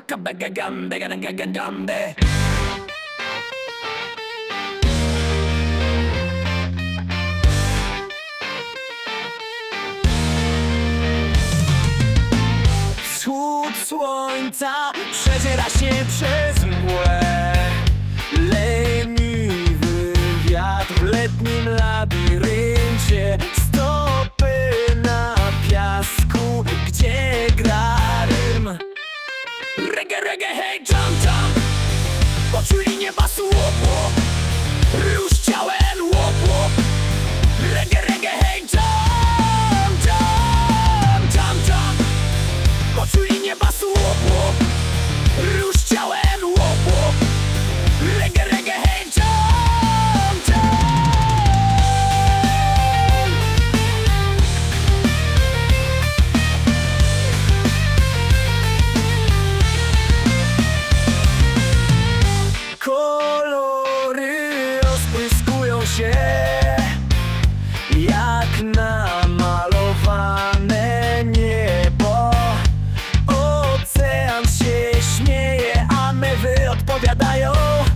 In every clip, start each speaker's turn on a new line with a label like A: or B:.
A: waka bega gambe ganga gandambe. Wschód słońca przedziera się przez mgłę. Leniwy wiatr w letnim labiryncie. Stopy na piasku, gdzie gra rym. Reggae, reggae, hej, jump, jump. Poczuli nieba słopło. Rusz ciałem, łop, łop. Reggae, reggae, hej, jump, jump, jump, jump. Poczuli nieba słopło. Rusz ciałem, łop, łop. Reggae, reggae, hej, jump, jump. Kolory rozpryskują się jak namalowane niebo. Ocean się śmieje, a mewy odpowiadają.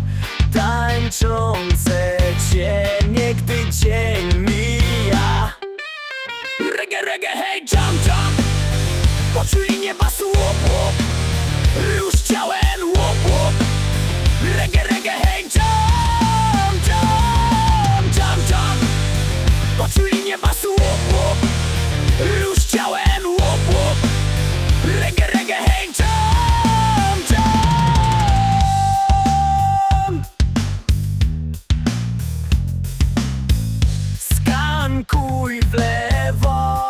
A: Tańczące cienie, gdy dzień mija. Reggae, reggae, hej, jump, jump. Poczuli nieba słopło. Rusz ciałem, łop, łop. Reggae, reggae, hej, jump, jump, jump, jump. Poczuli nieba słopło. Rusz ciałem, łop, łop. Reggae, reggae, hej, jump, jump. Skankuj w lewo.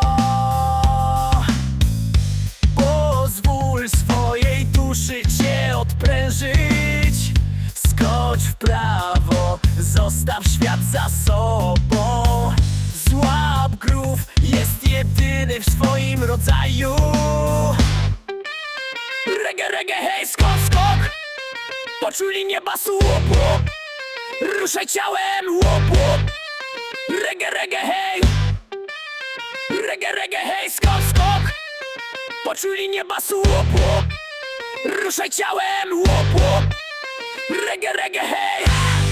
A: Pozwól swojej duszy cię odprężyć. Skocz w prawo, zostaw świat za sobą. Złap grów, jest jedyny w swoim rodzaju. Reggae, reggae, hej, skok, skok. Poczuli nieba słopło. Ruszaj ciałem, łop, łop. Reggae, reggae, hej. Reggae, reggae, hej, skok, skok. Poczuli nieba słopło. Ruszaj ciałem, łop, łop. Reggae, reggae, hej.